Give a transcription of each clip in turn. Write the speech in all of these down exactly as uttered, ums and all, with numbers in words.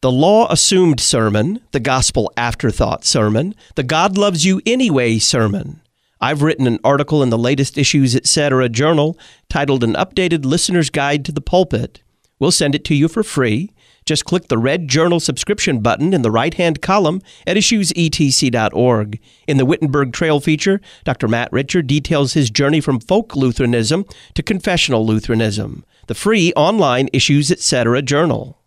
the law assumed sermon, the gospel afterthought sermon, the God loves you anyway sermon. I've written an article in the latest Issues Etc. journal titled An Updated Listener's Guide to the Pulpit. We'll send it to you for free. Just click the red journal subscription button in the right-hand column at issues e t c dot org. In the Wittenberg Trail feature, Doctor Matt Richer details his journey from folk Lutheranism to confessional Lutheranism. The free online Issues Etc. journal.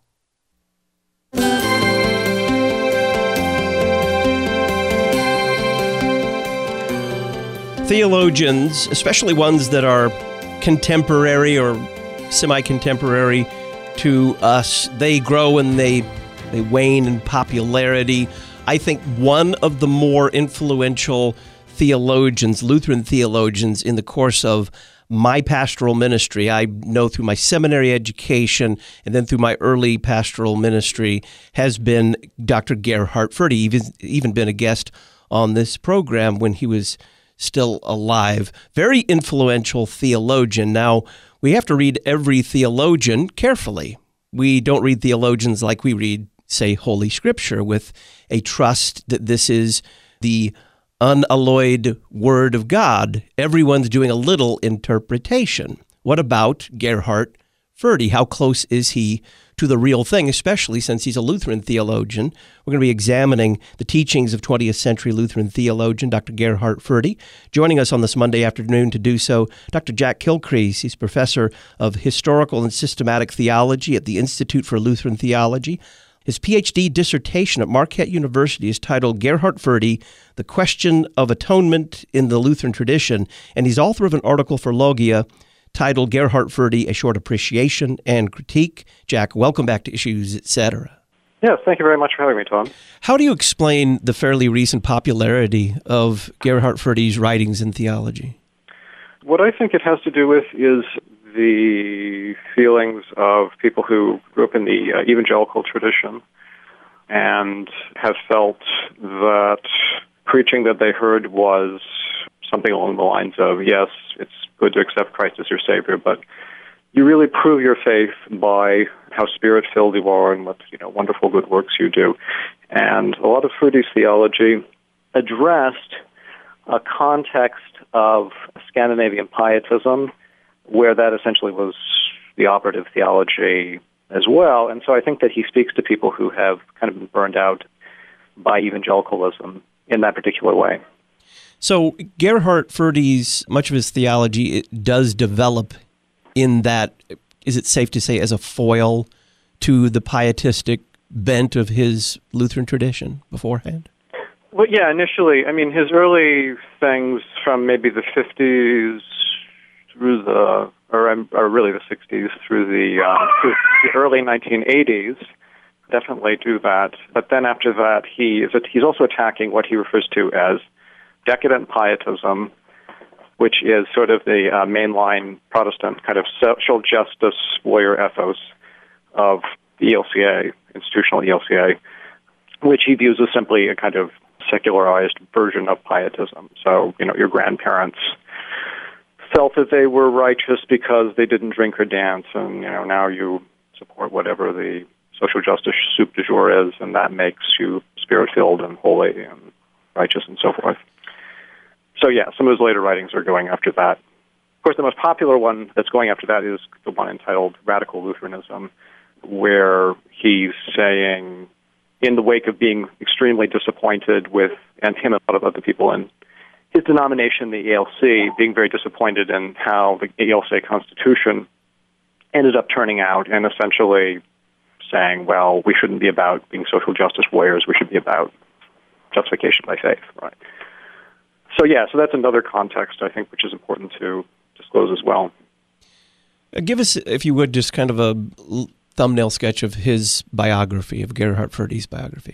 Theologians, especially ones that are contemporary or semi-contemporary to us, they grow and they they wane in popularity. I think one of the more influential theologians, Lutheran theologians, in the course of my pastoral ministry, I know through my seminary education and then through my early pastoral ministry, has been Doctor Gerhard Forde. He's even been a guest on this program when he was still alive. Very influential theologian. Now, we have to read every theologian carefully. We don't read theologians like we read, say, Holy Scripture, with a trust that this is the unalloyed Word of God. Everyone's doing a little interpretation. What about Gerhard Forde? How close is he to the real thing, especially since he's a Lutheran theologian? We're going to be examining the teachings of twentieth century Lutheran theologian Doctor Gerhard Forde. Joining us on this Monday afternoon to do so, Doctor Jack Kilcrease. He's professor of historical and systematic theology at the Institute for Lutheran Theology. His P H D dissertation at Marquette University is titled Gerhard Forde, The Question of Atonement in the Lutheran Tradition, and he's author of an article for Logia titled Gerhard Forde, A Short Appreciation and Critique. Jack, welcome back to Issues Etc. Yes, thank you very much for having me, Tom. How do you explain the fairly recent popularity of Gerhard Forde's writings in theology? What I think it has to do with is the feelings of people who grew up in the uh, evangelical tradition and have felt that preaching that they heard was something along the lines of, yes, it's good to accept Christ as your Savior, but you really prove your faith by how Spirit-filled you are and what, you know, wonderful good works you do. And a lot of Forde's theology addressed a context of Scandinavian pietism where that essentially was the operative theology as well. And so I think that he speaks to people who have kind of been burned out by evangelicalism in that particular way. So Gerhard Forde's, much of his theology, it does develop in that, is it safe to say, as a foil to the pietistic bent of his Lutheran tradition beforehand? Well, yeah, initially, I mean, his early things from maybe the fifties through the, or, or really the sixties through the, uh, through the early nineteen eighties definitely do that. But then after that, he is he's also attacking what he refers to as decadent pietism, which is sort of the uh, mainline Protestant kind of social justice warrior ethos of the E L C A, institutional E L C A, which he views as simply a kind of secularized version of pietism. So, you know, your grandparents felt that they were righteous because they didn't drink or dance, and, you know, now you support whatever the social justice soup du jour is, and that makes you spirit-filled and holy and righteous and so forth. So, yeah, some of his later writings are going after that. Of course, the most popular one that's going after that is the one entitled Radical Lutheranism, where he's saying, in the wake of being extremely disappointed with, and him and a lot of other people in his denomination, the E L C, being very disappointed in how the E L C A Constitution ended up turning out, and essentially saying, well, we shouldn't be about being social justice warriors, we should be about justification by faith, right? So, yeah, so that's another context, I think, which is important to disclose as well. Uh, give us, if you would, just kind of a l- thumbnail sketch of his biography, of Gerhard Forde's biography.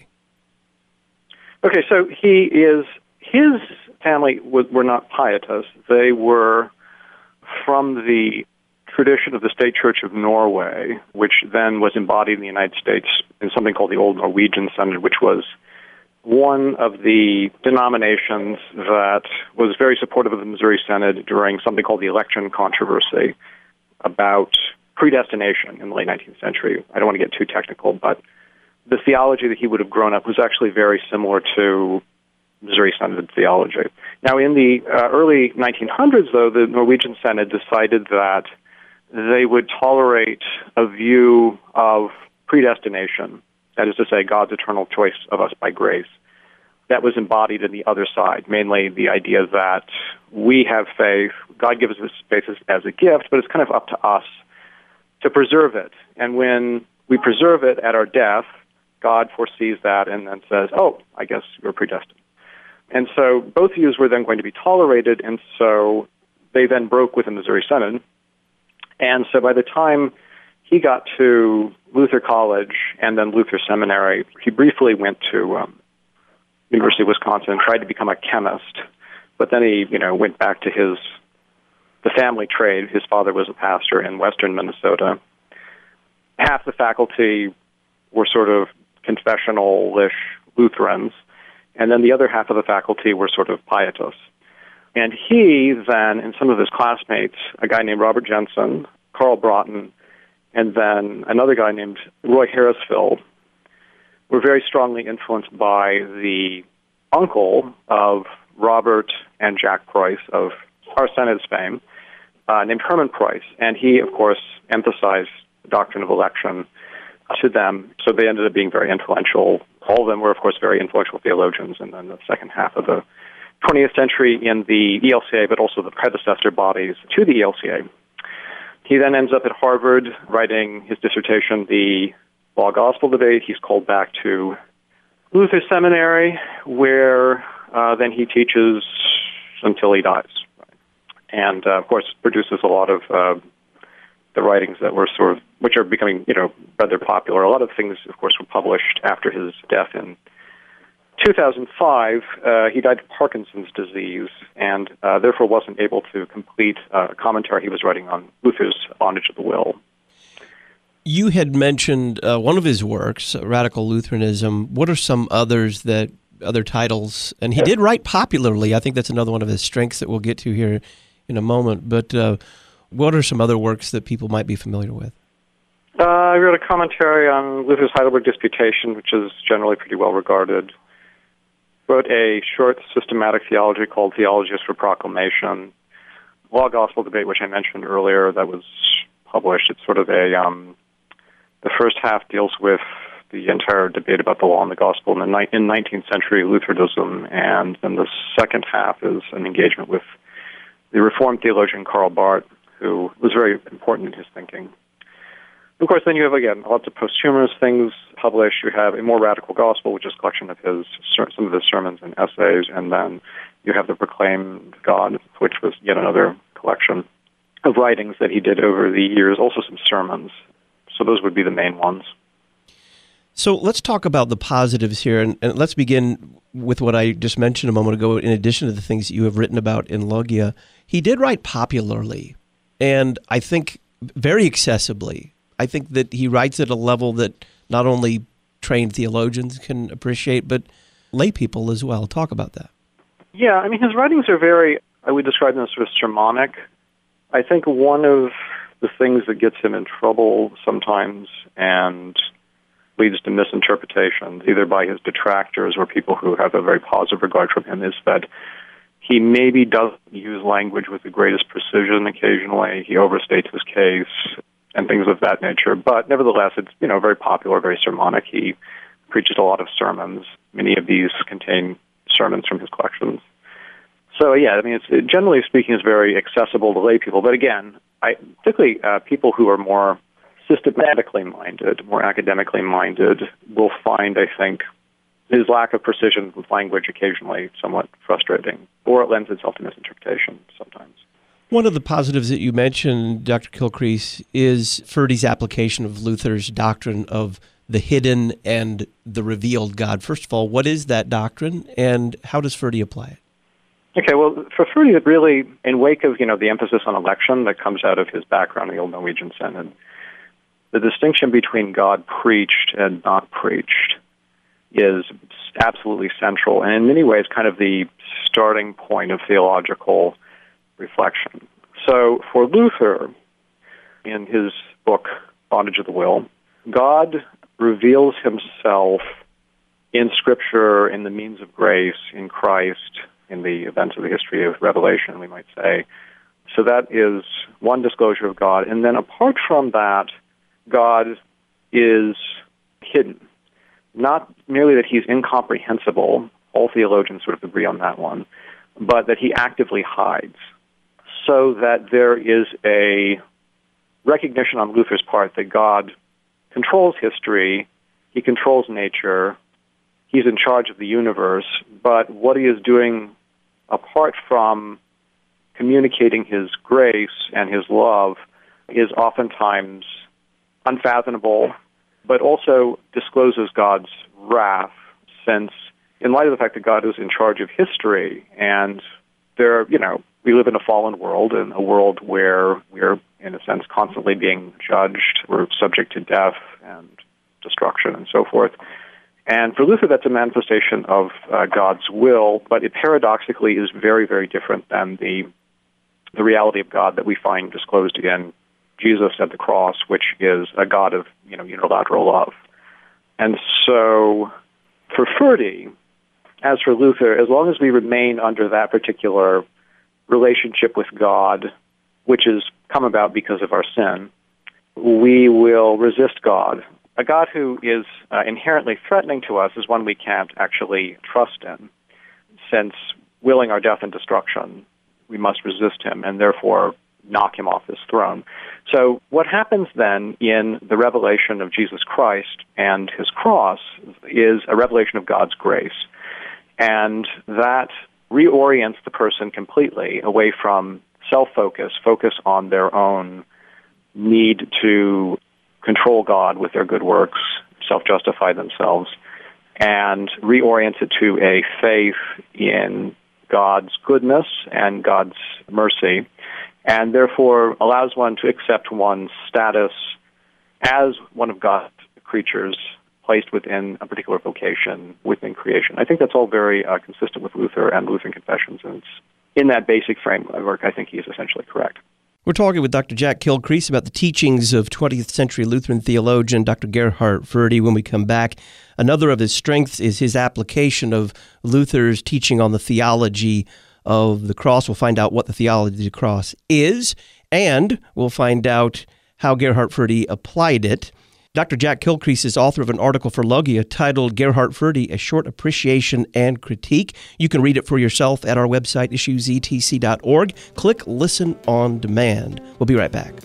Okay, so he is, his family was, were not pietists. They were from the tradition of the State Church of Norway, which then was embodied in the United States in something called the Old Norwegian Synod, which was one of the denominations that was very supportive of the Missouri Synod during something called the election controversy about predestination in the late nineteenth century. I don't want to get too technical, but the theology that he would have grown up was actually very similar to Missouri Synod theology. Now, in the uh, early nineteen hundreds, though, the Norwegian Synod decided that they would tolerate a view of predestination, that is to say, God's eternal choice of us by grace, that was embodied in the other side, mainly the idea that we have faith, God gives us faith as, as a gift, but it's kind of up to us to preserve it. And when we preserve it at our death, God foresees that and then says, oh, I guess you're predestined. And so both views were then going to be tolerated, and so they then broke with the Missouri Synod. And so by the time he got to Luther College and then Luther Seminary, he briefly went to um, University of Wisconsin and tried to become a chemist, but then he, you know, went back to his the family trade. His father was a pastor in western Minnesota. Half the faculty were sort of confessional-ish Lutherans, and then the other half of the faculty were sort of pietists. And he then, and some of his classmates, a guy named Robert Jensen, Carl Broughton, and then another guy named Roy Harrisfield, were very strongly influenced by the uncle of Robert and Jack Preuss of our Synod's fame, uh, named Herman Preuss. And he, of course, emphasized the doctrine of election to them, so they ended up being very influential. All of them were, of course, very influential theologians in the second half of the twentieth century in the E L C A, but also the predecessor bodies to the E L C A. He then ends up at Harvard writing his dissertation, The Law-Gospel Debate. He's called back to Luther Seminary, where uh, then he teaches until he dies. And, uh, of course, produces a lot of uh, the writings that were sort of, which are becoming, you know, rather popular. A lot of things, of course, were published after his death in two thousand five. Uh, he died of Parkinson's disease and uh, therefore wasn't able to complete a commentary he was writing on Luther's Bondage of the Will. You had mentioned uh, one of his works, Radical Lutheranism. What are some others that, other titles? And he did write popularly. I think that's another one of his strengths that we'll get to here in a moment. But uh, what are some other works that people might be familiar with? Uh, I wrote a commentary on Luther's Heidelberg Disputation, which is generally pretty well regarded. Wrote a short systematic theology called Theologies for Proclamation. Law-Gospel Debate, which I mentioned earlier, that was published. It's sort of a, um, the first half deals with the entire debate about the law and the gospel in, the ni- in nineteenth century Lutheranism, and then the second half is an engagement with the Reformed theologian Karl Barth, who was very important in his thinking. Of course, then you have, again, lots of posthumous things published. You have A More Radical Gospel, which is a collection of his some of his sermons and essays, and then you have The Proclaimed God, which was yet another collection of writings that he did over the years, also some sermons. So those would be the main ones. So let's talk about the positives here, and, and let's begin with what I just mentioned a moment ago, in addition to the things that you have written about in Logia. He did write popularly, and I think very accessibly. I think that he writes at a level that not only trained theologians can appreciate, but lay people as well. Talk about that. Yeah, I mean, his writings are very, I would describe them as sort of sermonic. I think one of the things that gets him in trouble sometimes and leads to misinterpretations, either by his detractors or people who have a very positive regard for him, is that he maybe doesn't use language with the greatest precision occasionally. He overstates his case and things of that nature. But nevertheless, it's, you know, very popular, very sermonic. He preaches a lot of sermons. Many of these contain sermons from his collections. So, yeah, I mean, it's, it, generally speaking, it's very accessible to lay people. But again, I, particularly uh, people who are more systematically minded, more academically minded, will find, I think, his lack of precision with language occasionally somewhat frustrating, or it lends itself to misinterpretation sometimes. One of the positives that you mentioned, Doctor Kilcrease, is Ferdy's application of Luther's doctrine of the hidden and the revealed God. First of all, what is that doctrine, and how does Ferdy apply it? Okay, well, for Ferdy, it really, in wake of, you know, the emphasis on election that comes out of his background in the Old Norwegian Synod, the distinction between God preached and not preached is absolutely central, and in many ways kind of the starting point of theological reflection. So for Luther, in his book, Bondage of the Will, God reveals himself in Scripture, in the means of grace, in Christ, in the events of the history of Revelation, we might say. So that is one disclosure of God. And then apart from that, God is hidden. Not merely that he's incomprehensible, all theologians sort of agree on that one, but that he actively hides, so that there is a recognition on Luther's part that God controls history, he controls nature, he's in charge of the universe, but what he is doing apart from communicating his grace and his love is oftentimes unfathomable, but also discloses God's wrath, since in light of the fact that God is in charge of history, and there, you know, we live in a fallen world, and a world where we're, in a sense, constantly being judged. We're subject to death and destruction and so forth. And for Luther, that's a manifestation of uh, God's will, but it paradoxically is very, very different than the the reality of God that we find disclosed in Jesus at the cross, which is a God of, you know, unilateral love. And so for Forde, as for Luther, as long as we remain under that particular relationship with God, which has come about because of our sin, we will resist God. A God who is uh, inherently threatening to us is one we can't actually trust in, since willing our death and destruction, we must resist him and therefore knock him off his throne. So what happens then in the revelation of Jesus Christ and his cross is a revelation of God's grace. And that reorients the person completely away from self-focus, focus on their own need to control God with their good works, self-justify themselves, and reorients it to a faith in God's goodness and God's mercy, and therefore allows one to accept one's status as one of God's creatures placed within a particular vocation within creation. I think that's all very uh, consistent with Luther and Lutheran confessions, and it's in that basic framework, I think he is essentially correct. We're talking with Doctor Jack Kilcrease about the teachings of twentieth century Lutheran theologian Doctor Gerhard Forde. When we come back, another of his strengths is his application of Luther's teaching on the theology of the cross. We'll find out what the theology of the cross is, and we'll find out how Gerhard Forde applied it. Doctor Jack Kilcrease is author of an article for Logia titled Gerhard Forde, A Short Appreciation and Critique. You can read it for yourself at our website, issues e t c dot org. Click Listen on Demand. We'll be right back.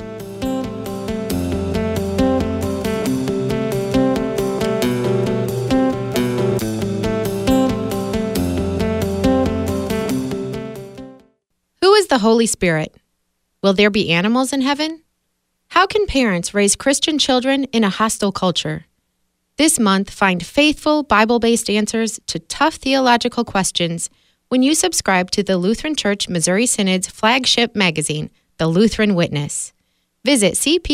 Who is the Holy Spirit? Will there be animals in heaven? How can parents raise Christian children in a hostile culture? This month, find faithful, Bible-based answers to tough theological questions when you subscribe to the Lutheran Church Missouri Synod's flagship magazine, The Lutheran Witness. Visit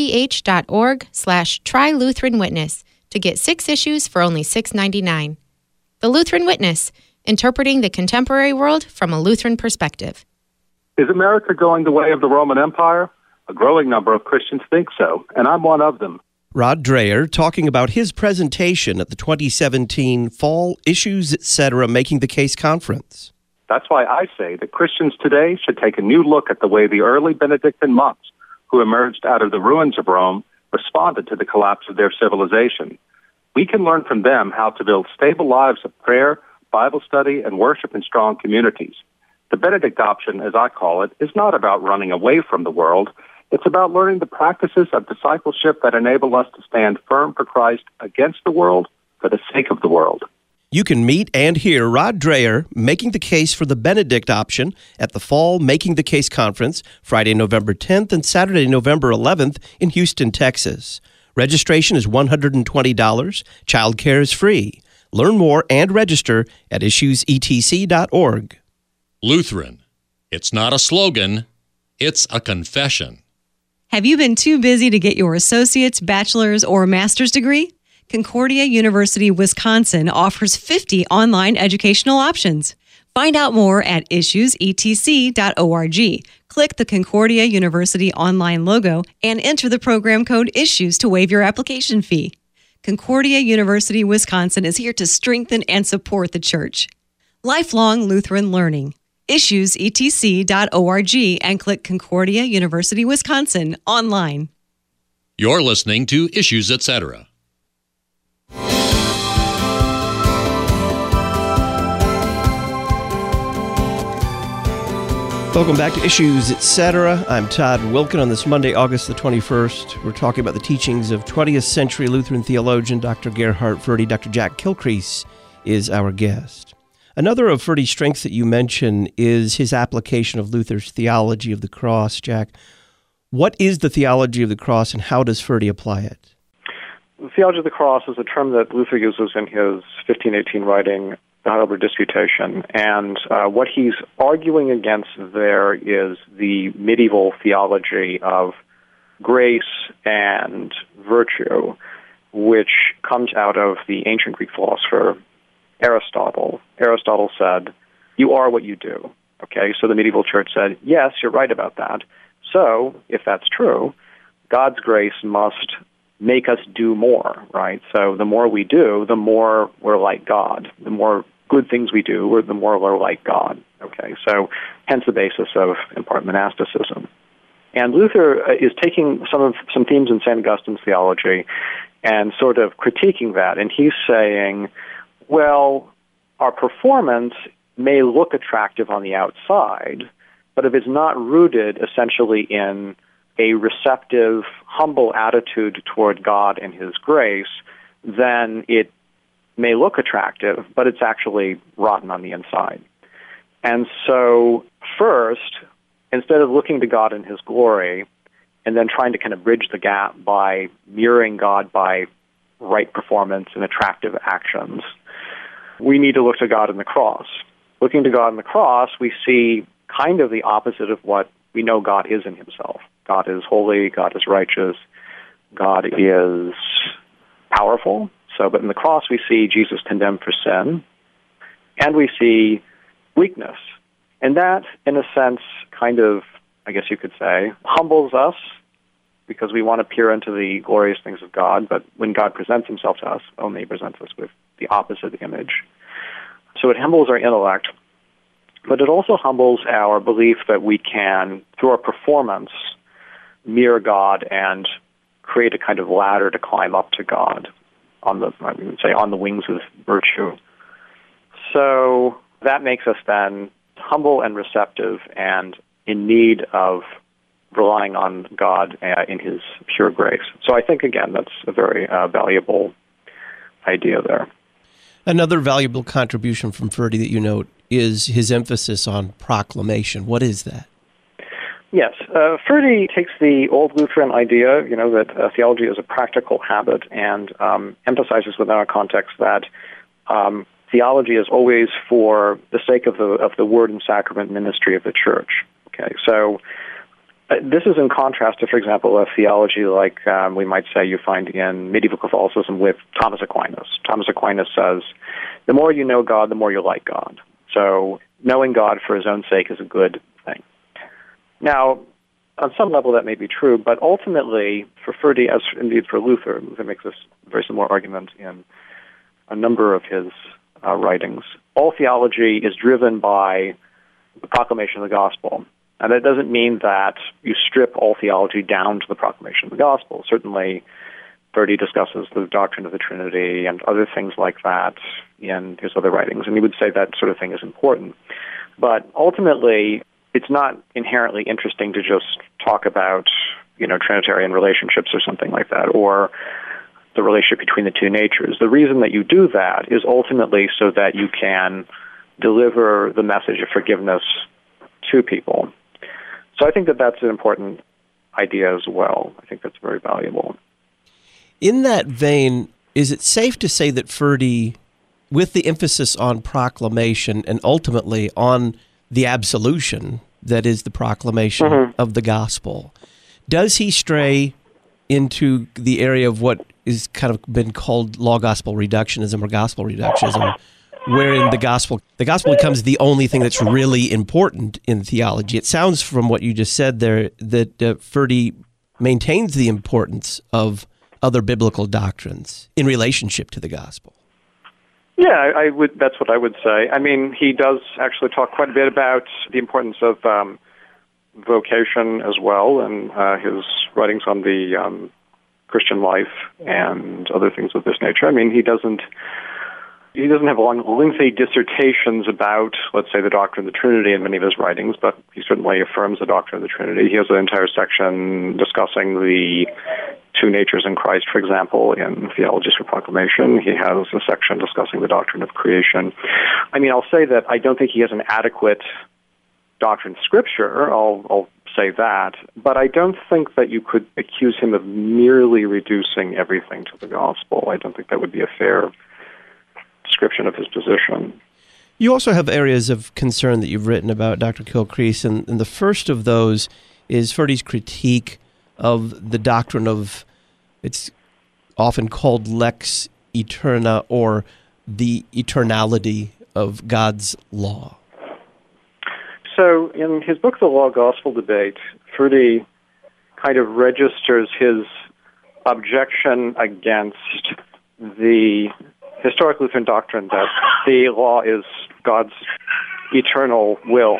cph.org slash try Lutheran Witness to get six issues for only six dollars and ninety-nine cents. The Lutheran Witness, interpreting the contemporary world from a Lutheran perspective. Is America going the way of the Roman Empire? A growing number of Christians think so, and I'm one of them. Rod Dreher talking about his presentation at the twenty seventeen Fall Issues, et cetera. Making the Case Conference. That's why I say that Christians today should take a new look at the way the early Benedictine monks who emerged out of the ruins of Rome responded to the collapse of their civilization. We can learn from them how to build stable lives of prayer, Bible study, and worship in strong communities. The Benedict option, as I call it, is not about running away from the world. It's about learning the practices of discipleship that enable us to stand firm for Christ against the world for the sake of the world. You can meet and hear Rod Dreher making the case for the Benedict option at the Fall Making the Case Conference, Friday, November tenth and Saturday, November eleventh in Houston, Texas. Registration is one hundred twenty dollars. Child care is free. Learn more and register at issues e t c dot org. Lutheran. It's not a slogan, it's a confession. Have you been too busy to get your associate's, bachelor's, or master's degree? Concordia University, Wisconsin offers fifty online educational options. Find out more at issues e t c dot org. Click the Concordia University online logo and enter the program code ISSUES to waive your application fee. Concordia University, Wisconsin is here to strengthen and support the church. Lifelong Lutheran Learning. Issues E T C dot org and click Concordia University, Wisconsin online. You're listening to Issues, et cetera. Welcome back to Issues, et cetera. I'm Todd Wilken. On this Monday, August the twenty-first, we're talking about the teachings of twentieth century Lutheran theologian Doctor Gerhard Forde. Doctor Jack Kilcrease is our guest. Another of Forde's strengths that you mention is his application of Luther's theology of the cross. Jack, what is the theology of the cross and how does Forde apply it? The theology of the cross is a term that Luther uses in his fifteen eighteen writing, the Heidelberg Disputation, and uh, what he's arguing against there is the medieval theology of grace and virtue, which comes out of the ancient Greek philosopher Aristotle. Aristotle said, you are what you do. Okay, so the medieval church said, yes, you're right about that. So, if that's true, God's grace must make us do more, right? So the more we do, the more we're like God. The more good things we do, or the more we're like God. Okay, so hence the basis of, in part, monasticism. And Luther is taking some of some themes in Saint Augustine's theology and sort of critiquing that. And he's saying, well, our performance may look attractive on the outside, but if it's not rooted essentially in a receptive, humble attitude toward God and His grace, then it may look attractive, but it's actually rotten on the inside. And so, first, instead of looking to God in His glory and then trying to kind of bridge the gap by mirroring God by right performance and attractive actions, we need to look to God in the cross. Looking to God in the cross, we see kind of the opposite of what we know God is in Himself. God is holy, God is righteous, God is powerful. So, but in the cross we see Jesus condemned for sin, and we see weakness. And that, in a sense, kind of, I guess you could say, humbles us because we want to peer into the glorious things of God, but when God presents Himself to us, only He presents us with the opposite image. So it humbles our intellect, but it also humbles our belief that we can, through our performance, mirror God and create a kind of ladder to climb up to God on the, I would say, on the wings of virtue. So that makes us then humble and receptive and in need of relying on God uh, in His pure grace. So I think, again, that's a very uh, valuable idea there. Another valuable contribution from Forde that you note is his emphasis on proclamation. What is that? Yes, uh, Forde takes the old Lutheran idea, you know, that uh, theology is a practical habit, and um, emphasizes within our context that um, theology is always for the sake of the of the word and sacrament ministry of the church. Okay, so uh, this is in contrast to, for example, a theology like um, we might say you find in medieval Catholicism with Thomas Aquinas. Thomas Aquinas says, the more you know God, the more you like God. So knowing God for His own sake is a good thing. Now, on some level that may be true, but ultimately, for Forde, as indeed for Luther, Luther makes this very similar argument in a number of his uh, writings, all theology is driven by the proclamation of the gospel. And that doesn't mean that you strip all theology down to the proclamation of the gospel. Certainly, Forde discusses the doctrine of the Trinity and other things like that in his other writings, and he would say that sort of thing is important. But ultimately, it's not inherently interesting to just talk about, you know, Trinitarian relationships or something like that, or the relationship between the two natures. The reason that you do that is ultimately so that you can deliver the message of forgiveness to people. So I think that that's an important idea as well. I think that's very valuable. In that vein, is it safe to say that Forde, with the emphasis on proclamation and ultimately on the absolution, that is the proclamation mm-hmm. of the gospel, does he stray into the area of what is kind of been called law gospel reductionism or gospel reductionism, wherein the gospel the gospel becomes the only thing that's really important in theology? It sounds from what you just said there that uh, Forde maintains the importance of other biblical doctrines in relationship to the gospel. Yeah, I, I would. That's what I would say. I mean, he does actually talk quite a bit about the importance of um, vocation as well, and uh, his writings on the um, Christian life and other things of this nature. I mean, he doesn't. He doesn't have long, lengthy dissertations about, let's say, the doctrine of the Trinity in many of his writings, but he certainly affirms the doctrine of the Trinity. He has an entire section discussing the two natures in Christ, for example, in Theologies for Proclamation. He has a section discussing the doctrine of creation. I mean, I'll say that I don't think he has an adequate doctrine of Scripture. I'll, I'll say that. But I don't think that you could accuse him of merely reducing everything to the gospel. I don't think that would be a fair description of his position. You also have areas of concern that you've written about, Doctor Kilcrease, and, and the first of those is Ferdy's critique of the doctrine of, it's often called lex eterna, or the eternality of God's law. So in his book, The Law-Gospel Debate, Ferdy kind of registers his objection against the historic Lutheran doctrine that the law is God's eternal will.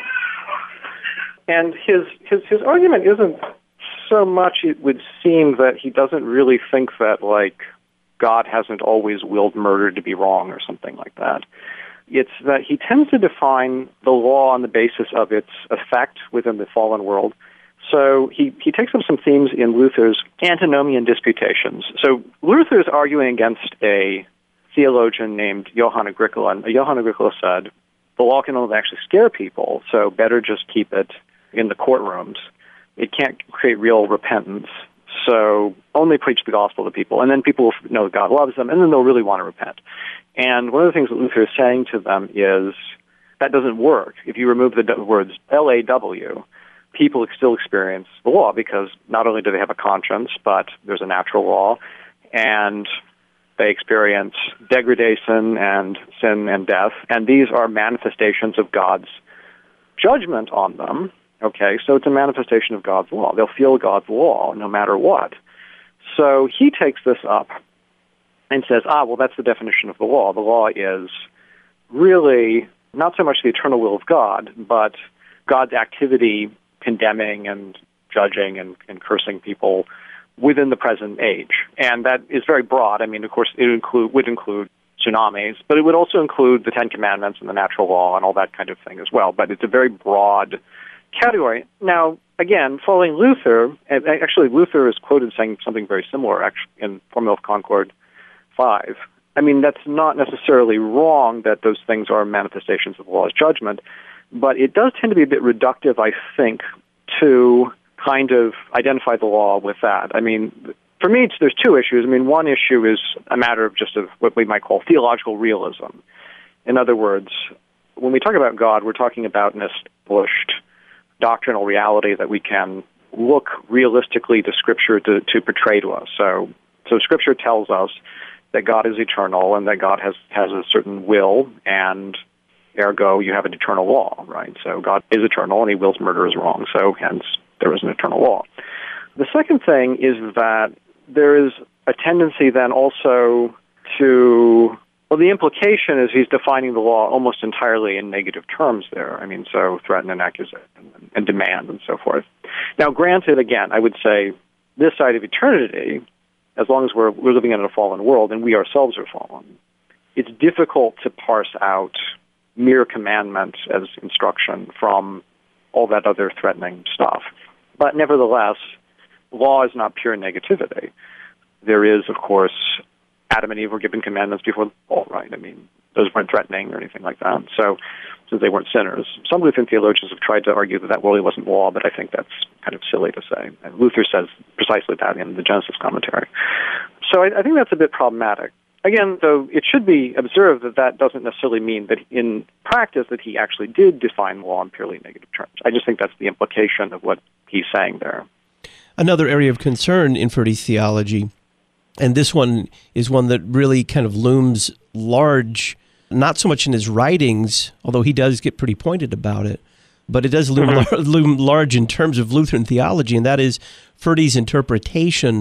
And his, his, his argument isn't so much, it would seem, that he doesn't really think that, like, God hasn't always willed murder to be wrong or something like that. It's that he tends to define the law on the basis of its effect within the fallen world. So he, he takes up some themes in Luther's antinomian disputations. So Luther is arguing against a theologian named Johann Agricola. And Johann Agricola said, the law can only actually scare people, so better just keep it in the courtrooms. It can't create real repentance, so only preach the gospel to people, and then people will know that God loves them, and then they'll really want to repent. And one of the things that Luther is saying to them is, that doesn't work. If you remove the words L A W, people still experience the law, because not only do they have a conscience, but there's a natural law, and they experience degradation and sin and death, and these are manifestations of God's judgment on them. Okay, so it's a manifestation of God's law. They'll feel God's law no matter what. So he takes this up and says, ah, well, that's the definition of the law. The law is really not so much the eternal will of God, but God's activity condemning and judging and, and cursing people within the present age. And that is very broad. I mean, of course, it include, would include tsunamis, but it would also include the Ten Commandments and the natural law and all that kind of thing as well. But it's a very broad category. Now, again, following Luther, and actually Luther is quoted saying something very similar actually in Formula of Concord five. I mean, that's not necessarily wrong that those things are manifestations of the law's judgment, but it does tend to be a bit reductive, I think, to kind of identify the law with that. I mean, for me, it's, there's two issues. I mean, one issue is a matter of just of what we might call theological realism. In other words, when we talk about God, we're talking about an established doctrinal reality that we can look realistically to Scripture to, to portray to us. So, so Scripture tells us that God is eternal and that God has, has a certain will, and ergo, you have an eternal law, right? So God is eternal and he wills murder is wrong, so hence there is an eternal law. The second thing is that there is a tendency then also to, well, the implication is he's defining the law almost entirely in negative terms there. I mean, so threaten and accusation and demand and so forth. Now, granted, again, I would say this side of eternity, as long as we're, we're living in a fallen world and we ourselves are fallen, it's difficult to parse out mere commandment as instruction from all that other threatening stuff. But nevertheless, law is not pure negativity. There is, of course, Adam and Eve were given commandments before the fall, right? I mean, those weren't threatening or anything like that. So, since they weren't sinners. Some Lutheran theologians have tried to argue that that really wasn't law, but I think that's kind of silly to say. And Luther says precisely that in the Genesis commentary. So I, I think that's a bit problematic. Again, though, it should be observed that that doesn't necessarily mean that in practice that he actually did define law in purely negative terms. I just think that's the implication of what he's saying there. Another area of concern in Ferdy's theology, and this one is one that really kind of looms large, not so much in his writings, although he does get pretty pointed about it, but it does loom, mm-hmm. lar- loom large in terms of Lutheran theology, and that is Ferdy's interpretation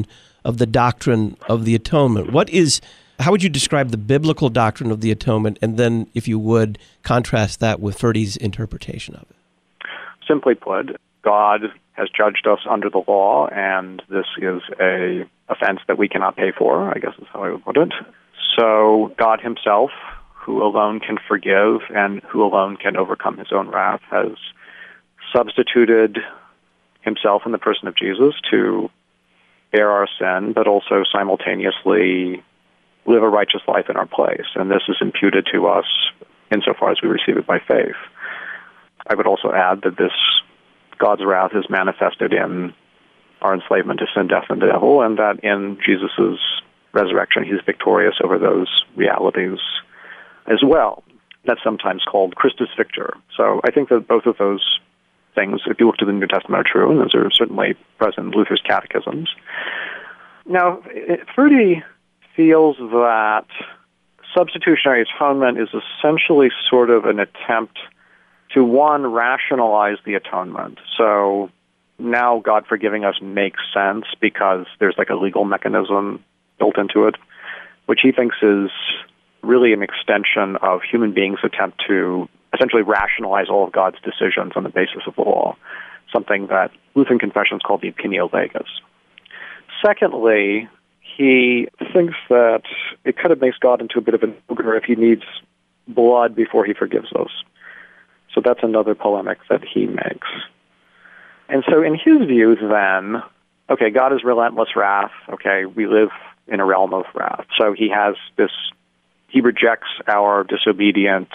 of the doctrine of the atonement. What is, how would you describe the biblical doctrine of the atonement, and then, if you would, contrast that with Ferdy's interpretation of it? Simply put, God has judged us under the law, and this is a offense that we cannot pay for, I guess is how I would put it. So God himself, who alone can forgive and who alone can overcome his own wrath, has substituted himself in the person of Jesus to bear our sin, but also simultaneously live a righteous life in our place. And this is imputed to us insofar as we receive it by faith. I would also add that this God's wrath is manifested in our enslavement to sin, death, and the devil, and that in Jesus' resurrection he's victorious over those realities as well. That's sometimes called Christus Victor. So I think that both of those things, if you look to the New Testament, are true, and those are certainly present in Luther's catechisms. Now, Ferdy feels that substitutionary atonement is essentially sort of an attempt to, one, rationalize the atonement. So now God forgiving us makes sense because there's like a legal mechanism built into it, which he thinks is really an extension of human beings' attempt to essentially rationalize all of God's decisions on the basis of the law, something that Lutheran confessions call the opinio legis. Secondly, he thinks that it kind of makes God into a bit of an ogre if he needs blood before he forgives us. So that's another polemic that he makes. And so in his view, then, okay, God is relentless wrath. Okay, we live in a realm of wrath. So he has this, he rejects our disobedient,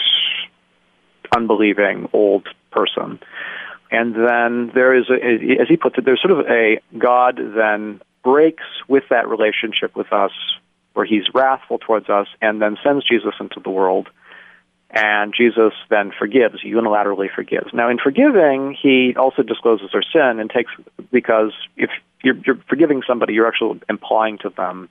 unbelieving old person. And then there is, a, as he puts it, there's sort of a God then breaks with that relationship with us where he's wrathful towards us and then sends Jesus into the world. And Jesus then forgives, unilaterally forgives. Now, in forgiving, he also discloses their sin and takes, because if you're, you're forgiving somebody, you're actually implying to them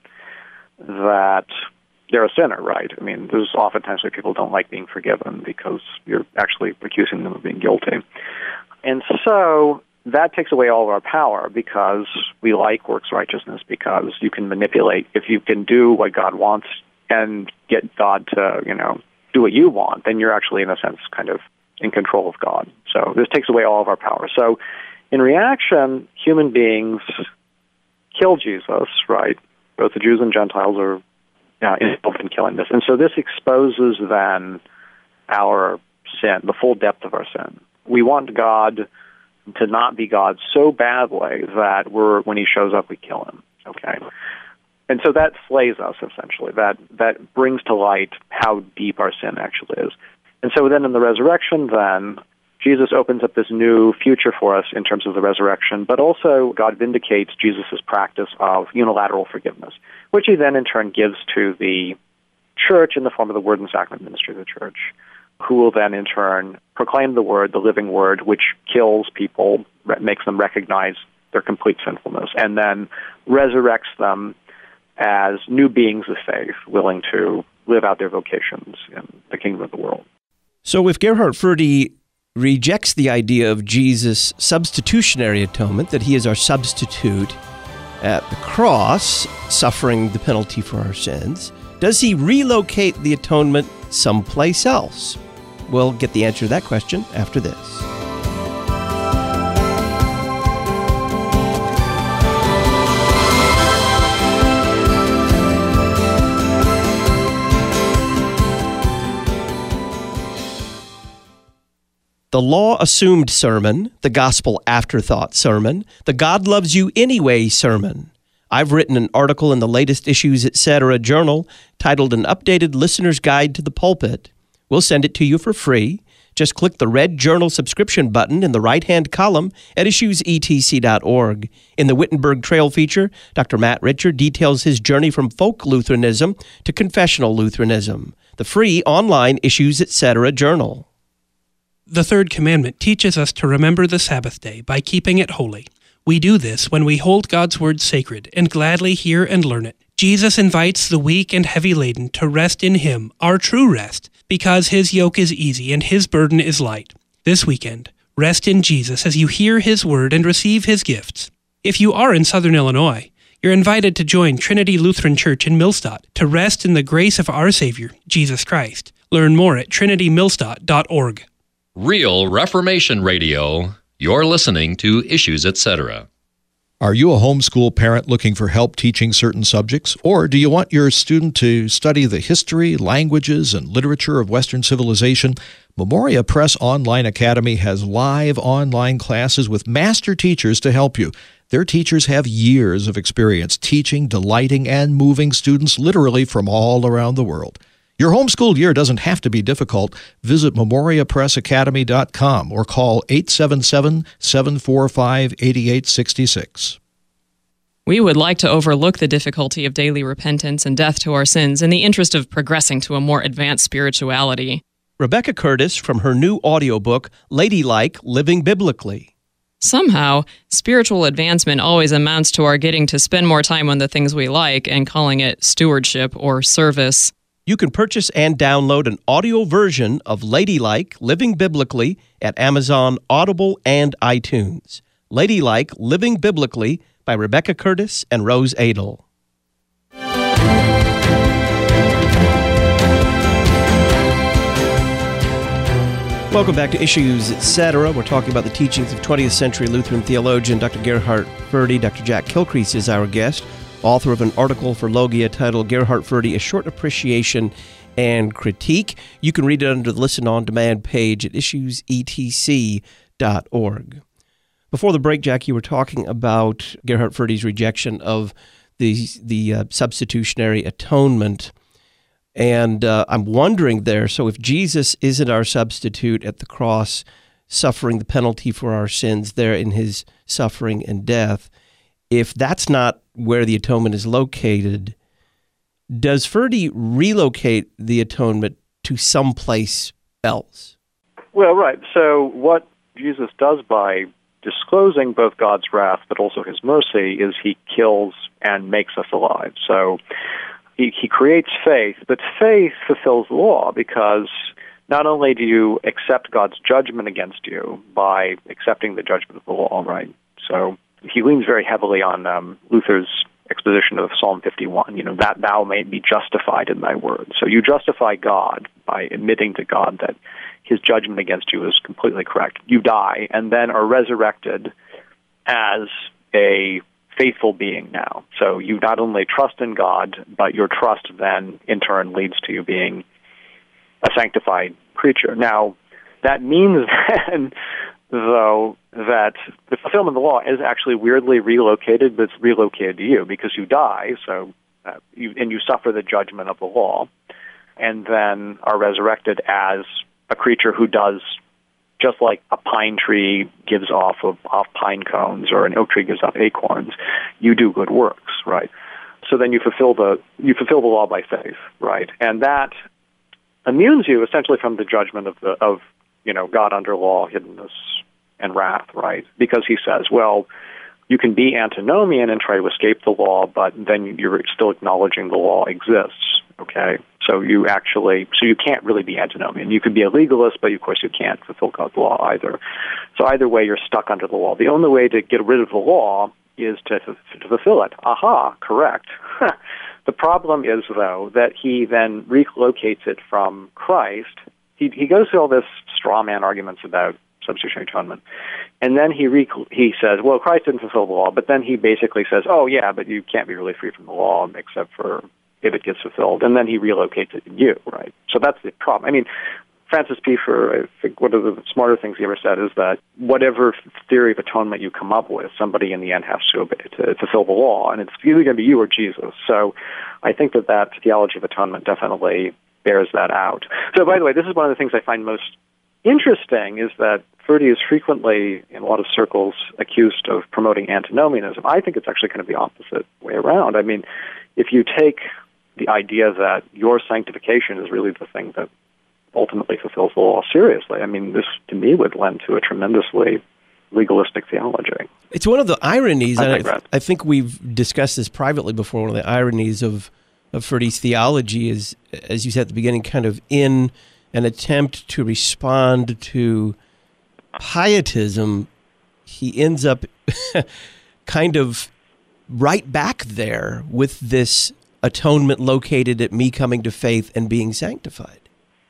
that they're a sinner, right? I mean, there's oftentimes where people don't like being forgiven because you're actually accusing them of being guilty. And so that takes away all of our power because we like works righteousness, because you can manipulate. If you can do what God wants and get God to, you know, do what you want, then you're actually, in a sense, kind of in control of God. So this takes away all of our power. So in reaction, human beings kill Jesus, right? Both the Jews and Gentiles are uh, involved in killing this. And so this exposes then our sin, the full depth of our sin. We want God to not be God so badly that we're, when he shows up, we kill him, okay? And so that slays us, essentially. That that brings to light how deep our sin actually is. And so then in the resurrection, then, Jesus opens up this new future for us in terms of the resurrection, but also God vindicates Jesus' practice of unilateral forgiveness, which he then in turn gives to the church in the form of the Word and Sacrament ministry of the church, who will then in turn proclaim the Word, the living Word, which kills people, makes them recognize their complete sinfulness, and then resurrects them as new beings of faith, willing to live out their vocations in the kingdom of the world. So if Gerhard Ferdy rejects the idea of Jesus' substitutionary atonement, that he is our substitute at the cross, suffering the penalty for our sins, does he relocate the atonement someplace else? We'll get the answer to that question after this. The law-assumed sermon, the gospel afterthought sermon, the God loves you anyway sermon. I've written an article in the latest Issues Etc. journal titled An Updated Listener's Guide to the Pulpit. We'll send it to you for free. Just click the red journal subscription button in the right-hand column at issues e t c dot org. In the Wittenberg Trail feature, Doctor Matt Richer details his journey from folk Lutheranism to confessional Lutheranism. The free online Issues Etc. journal. The third commandment teaches us to remember the Sabbath day by keeping it holy. We do this when we hold God's word sacred and gladly hear and learn it. Jesus invites the weak and heavy laden to rest in him, our true rest, because his yoke is easy and his burden is light. This weekend, rest in Jesus as you hear his word and receive his gifts. If you are in Southern Illinois, You're invited to join Trinity Lutheran Church in Millstadt to rest in the grace of our Savior, Jesus Christ. Learn more at trinity millstadt dot org. Real Reformation Radio. You're listening to Issues, et cetera. Are you a homeschool parent looking for help teaching certain subjects? Or do you want your student to study the history, languages, and literature of Western civilization? Memoria Press Online Academy has live online classes with master teachers to help you. Their teachers have years of experience teaching, delighting, and moving students literally from all around the world. Your homeschool year doesn't have to be difficult. Visit memoria press academy dot com or call eight seven seven, seven four five, eight eight six six. We would like to overlook the difficulty of daily repentance and death to our sins in the interest of progressing to a more advanced spirituality. Rebecca Curtis from her new audiobook, Ladylike, Living Biblically. Somehow, spiritual advancement always amounts to our getting to spend more time on the things we like and calling it stewardship or service. You can purchase and download an audio version of Ladylike, Living Biblically at Amazon, Audible, and iTunes. Ladylike, Living Biblically by Rebecca Curtis and Rose Adel. Welcome back to Issues, et cetera. We're talking about the teachings of twentieth century Lutheran theologian Doctor Gerhard Forde. Doctor Jack Kilcrease is our guest, author of an article for Logia titled Gerhard Forde, A Short Appreciation and Critique. You can read it under the Listen On Demand page at issues e t c dot org. Before the break, Jack, you were talking about Gerhard Forde's rejection of the, the uh, substitutionary atonement. And uh, I'm wondering there, so if Jesus isn't our substitute at the cross, suffering the penalty for our sins there in his suffering and death, if that's not where the atonement is located, does Forde relocate the atonement to someplace else? Well, right. So what Jesus does by disclosing both God's wrath but also his mercy is he kills and makes us alive. So he, he creates faith, but faith fulfills the law because not only do you accept God's judgment against you by accepting the judgment of the law, right? So he leans very heavily on um, Luther's exposition of Psalm fifty-one, you know, that thou may be justified in thy word. So you justify God by admitting to God that his judgment against you is completely correct. You die and then are resurrected as a faithful being now. So you not only trust in God, but your trust then in turn leads to you being a sanctified creature. Now, that means then, though, that the fulfillment of the law is actually weirdly relocated, but it's relocated to you because you die, so uh, you, and you suffer the judgment of the law, and then are resurrected as a creature who does just like a pine tree gives off of off pine cones or an oak tree gives off acorns. You do good works, right? So then you fulfill the you fulfill the law by faith, right? And that immunes you essentially from the judgment of the of you know God under law, hiddenness, and wrath, right? Because he says, well, you can be antinomian and try to escape the law, but then you're still acknowledging the law exists, okay? So you actually, so you can't really be antinomian. You could be a legalist, but of course you can't fulfill God's law either. So either way, you're stuck under the law. The only way to get rid of the law is to, to fulfill it. Aha, correct. The problem is, though, that he then relocates it from Christ. He, he goes through all this straw man arguments about substitutionary atonement. And then he re- he says, well, Christ didn't fulfill the law, but then he basically says, oh, yeah, but you can't be really free from the law except for if it gets fulfilled. And then he relocates it in you, right? So that's the problem. I mean, Francis Pfeffer, I think one of the smarter things he ever said is that whatever theory of atonement you come up with, somebody in the end has to obey to fulfill the law, and it's either going to be you or Jesus. So I think that that theology of atonement definitely bears that out. So, by the way, this is one of the things I find most interesting is that Forde is frequently, in a lot of circles, accused of promoting antinomianism. I think it's actually kind of the opposite way around. I mean, if you take the idea that your sanctification is really the thing that ultimately fulfills the law seriously, I mean, this, to me, would lend to a tremendously legalistic theology. It's one of the ironies, I and think, I, I think we've discussed this privately before, one of the ironies of, of Forde's theology is, as you said at the beginning, kind of in an attempt to respond to pietism, he ends up kind of right back there with this atonement located at me coming to faith and being sanctified.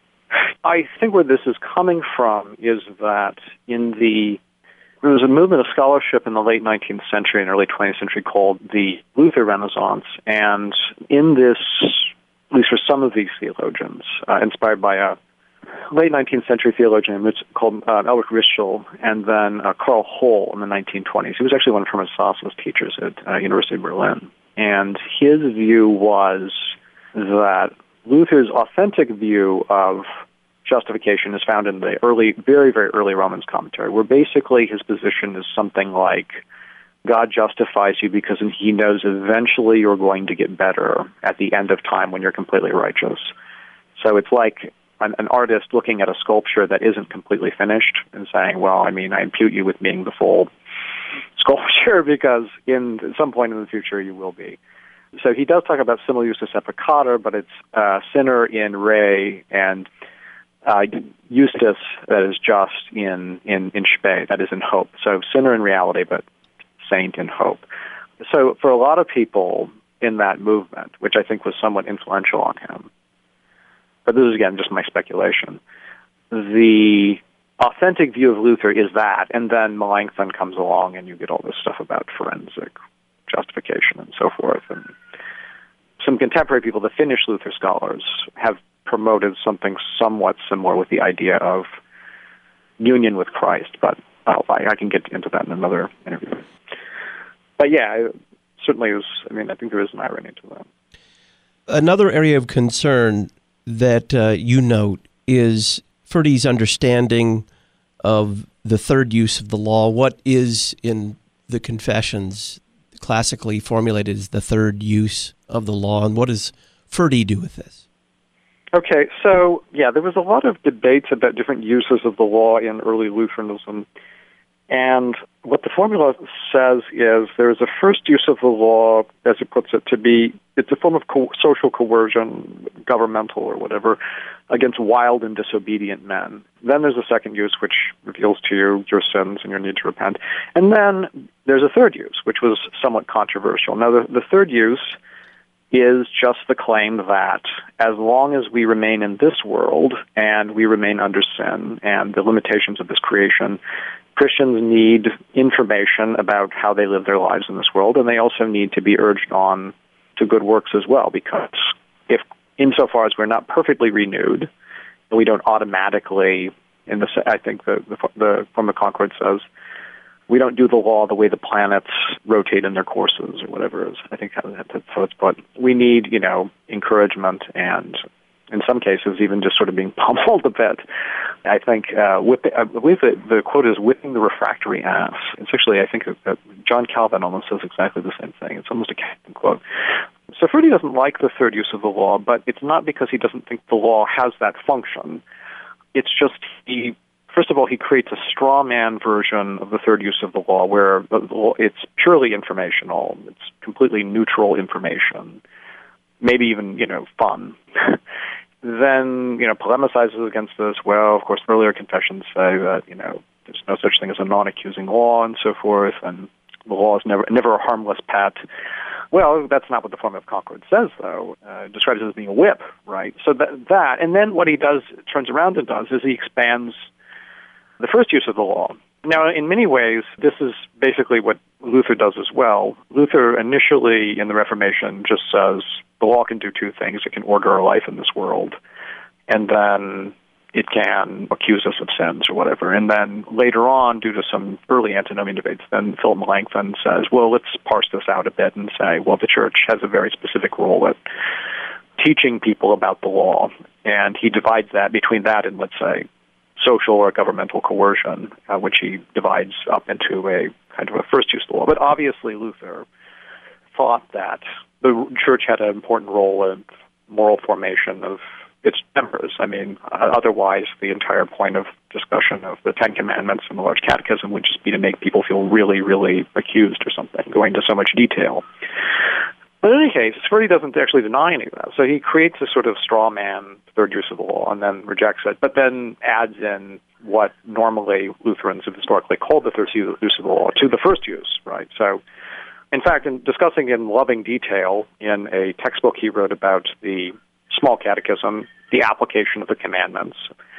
I think where this is coming from is that in the there was a movement of scholarship in the late nineteenth century and early twentieth century called the Luther Renaissance, and in this, at least for some of these theologians, uh, inspired by a late nineteenth century theologian called uh, Ulrich Ritschl, and then uh, Karl Hohl in the nineteen twenties. He was actually one of Hermann Sossa's teachers at uh, University of Berlin. And his view was that Luther's authentic view of justification is found in the early, very, very early Romans commentary, where basically his position is something like, God justifies you because he knows eventually you're going to get better at the end of time when you're completely righteous. So it's like an, an artist looking at a sculpture that isn't completely finished and saying, well, I mean, I impute you with being the full sculpture because in at some point in the future you will be. So he does talk about simul justus et peccator, but it's uh, sinner in re and uh, justus, that is just, in, in, in spe, that is in hope. So sinner in reality, but saint in hope. So for a lot of people in that movement, which I think was somewhat influential on him, but this is, again, just my speculation, the authentic view of Luther is that, and then Melanchthon comes along and you get all this stuff about forensic justification and so forth. And some contemporary people, the Finnish Luther scholars, have promoted something somewhat similar with the idea of union with Christ, but oh, I, I can get into that in another interview. But yeah, it certainly is, I mean, I think there is an irony to that. Another area of concern that uh, you note is Ferdy's understanding of the third use of the law. What is in the Confessions classically formulated as the third use of the law, and what does Ferdy do with this? Okay, so, yeah, there was a lot of debates about different uses of the law in early Lutheranism, and what the formula says is there is a first use of the law, as it puts it, to be, it's a form of co- social coercion, governmental or whatever, against wild and disobedient men. Then there's a second use, which reveals to you your sins and your need to repent. And then there's a third use, which was somewhat controversial. Now, the, the third use is just the claim that as long as we remain in this world and we remain under sin and the limitations of this creation, Christians need information about how they live their lives in this world, and they also need to be urged on to good works as well, because if, insofar as we're not perfectly renewed, and we don't automatically, in the, I think the, the, the Form of Concord says, we don't do the law the way the planets rotate in their courses or whatever it is. I think that's how it's put. We need, you know, encouragement and, in some cases, even just sort of being pummeled a bit. I think, uh, whip, I believe that the quote is whipping the refractory ass. It's actually, I think, that John Calvin almost says exactly the same thing. It's almost a Calvin quote. So Ferdy doesn't like the third use of the law, but it's not because he doesn't think the law has that function. It's just he... First of all, he creates a straw man version of the third use of the law where it's purely informational. It's completely neutral information, maybe even, you know, fun. Then, you know, polemicizes against this. Well, of course, earlier confessions say that, you know, there's no such thing as a non-accusing law and so forth, and the law is never never a harmless pet. Well, that's not what the Form of Concord says, though. Uh, it describes it as being a whip, right? So that, that, and then what he does, turns around and does, is he expands the first use of the law. Now, in many ways, this is basically what Luther does as well. Luther initially in the Reformation just says the law can do two things. It can order our life in this world, and then it can accuse us of sins or whatever. And then later on, due to some early antinomian debates, then Philip Melanchthon says, well, let's parse this out a bit and say, well, the church has a very specific role at teaching people about the law. And he divides that between that and, let's say, social or governmental coercion, uh, which he divides up into a kind of a first-use law. But obviously Luther thought that the church had an important role in moral formation of its members. I mean, uh, otherwise the entire point of discussion of the Ten Commandments and the Large Catechism would just be to make people feel really, really accused or something, going into so much detail. But in any case, Ferdy doesn't actually deny any of that. So he creates a sort of straw man third use of the law and then rejects it, but then adds in what normally Lutherans have historically called the third use of the law to the first use, right? So in fact, in discussing in loving detail in a textbook he wrote about the Small Catechism, the application of the commandments,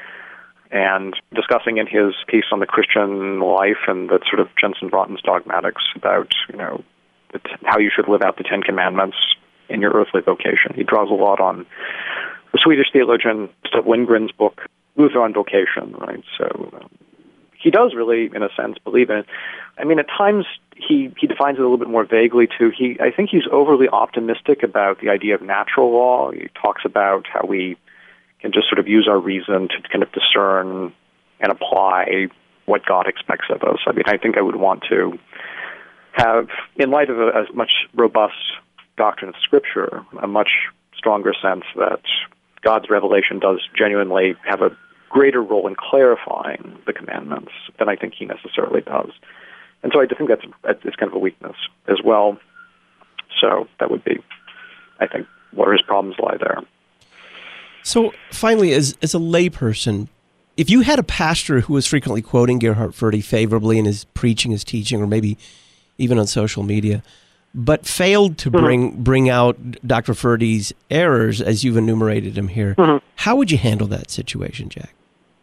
and discussing in his piece on the Christian life and the sort of Jensen Braaten's dogmatics about, you know, how you should live out the Ten Commandments in your earthly vocation. He draws a lot on the Swedish theologian Gustav Lindgren's book, Luther on Vocation, right? So um, he does really, in a sense, believe in it. I mean, at times he, he defines it a little bit more vaguely, too. He, I think he's overly optimistic about the idea of natural law. He talks about how we can just sort of use our reason to kind of discern and apply what God expects of us. I mean, I think I would want to have, in light of a, a much robust doctrine of Scripture, a much stronger sense that God's revelation does genuinely have a greater role in clarifying the commandments than I think he necessarily does. And so I think that's it's kind of a weakness as well. So that would be, I think, where his problems lie there. So finally, as as a layperson, if you had a pastor who was frequently quoting Gerhard Forde favorably in his preaching, his teaching, or maybe even on social media, but failed to bring mm-hmm. bring out Doctor Forde's errors as you've enumerated them here, mm-hmm. how would you handle that situation, Jack?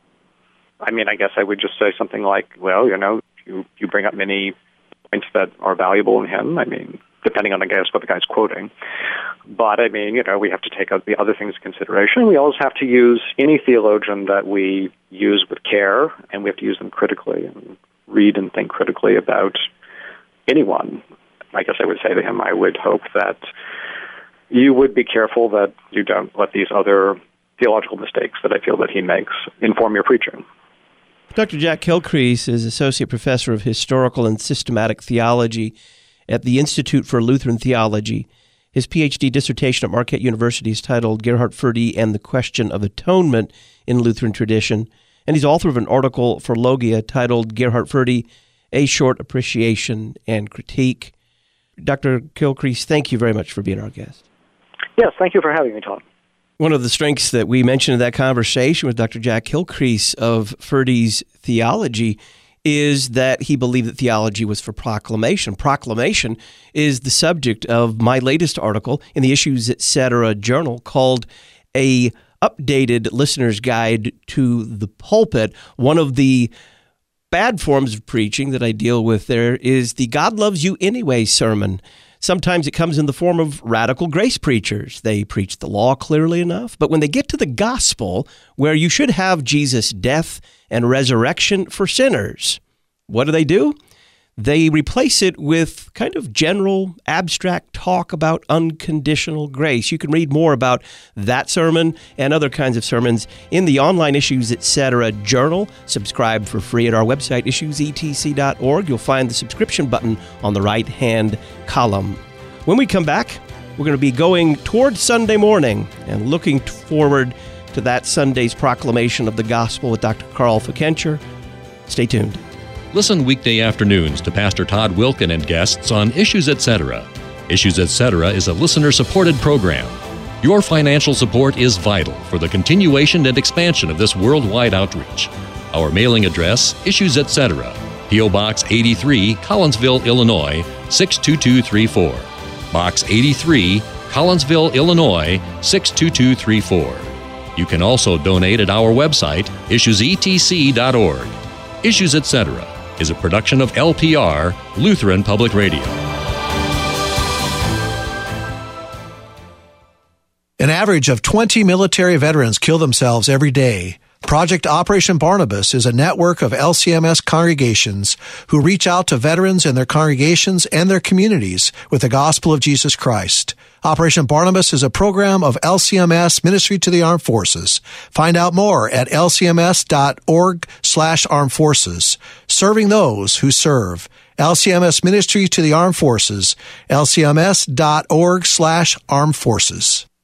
I mean, I guess I would just say something like, well, you know, you, you bring up many points that are valuable in him. I mean, depending on, I guess, what the guy's quoting. But, I mean, you know, we have to take the other things into consideration. We always have to use any theologian that we use with care, and we have to use them critically and read and think critically about anyone. I guess I would say to him, I would hope that you would be careful that you don't let these other theological mistakes that I feel that he makes inform your preaching. Doctor Jack Kilcrease is Associate Professor of Historical and Systematic Theology at the Institute for Lutheran Theology. His P H D dissertation at Marquette University is titled Gerhard Forde and the Question of Atonement in Lutheran Tradition, and he's author of an article for Logia titled Gerhard Forde, A Short Appreciation and Critique. Doctor Kilcrease, thank you very much for being our guest. Yes, thank you for having me, Tom. One of the strengths that we mentioned in that conversation with Doctor Jack Kilcrease of Forde's theology is that he believed that theology was for proclamation. Proclamation is the subject of my latest article in the Issues Etc. journal called A Updated Listener's Guide to the Pulpit. One of the bad forms of preaching that I deal with there is the God loves you anyway sermon. Sometimes it comes in the form of radical grace preachers. They preach the law clearly enough, but when they get to the gospel, where you should have Jesus' death and resurrection for sinners, what do they do? They replace it with kind of general, abstract talk about unconditional grace. You can read more about that sermon and other kinds of sermons in the online Issues Etc. journal. Subscribe for free at our website, issues e t c dot org. You'll find the subscription button on the right-hand column. When we come back, we're going to be going toward Sunday morning and looking forward to that Sunday's proclamation of the gospel with Doctor Carl Fickenscher. Stay tuned. Listen weekday afternoons to Pastor Todd Wilken and guests on Issues Etc. Issues Etc. is a listener-supported program. Your financial support is vital for the continuation and expansion of this worldwide outreach. Our mailing address, Issues Etc., P O. Box eighty-three, Collinsville, Illinois, six two two three four. Box eighty-three, Collinsville, Illinois, six two two three four. You can also donate at our website, issues e t c dot org. Issues Etc. is a production of L P R, Lutheran Public Radio. An average of twenty military veterans kill themselves every day. Project Operation Barnabas is a network of L C M S congregations who reach out to veterans and their congregations and their communities with the gospel of Jesus Christ. Operation Barnabas is a program of L C M S Ministry to the Armed Forces. Find out more at l c m s dot org slash armed forces. Serving those who serve. L C M S Ministry to the Armed Forces. l c m s dot org slash armed forces.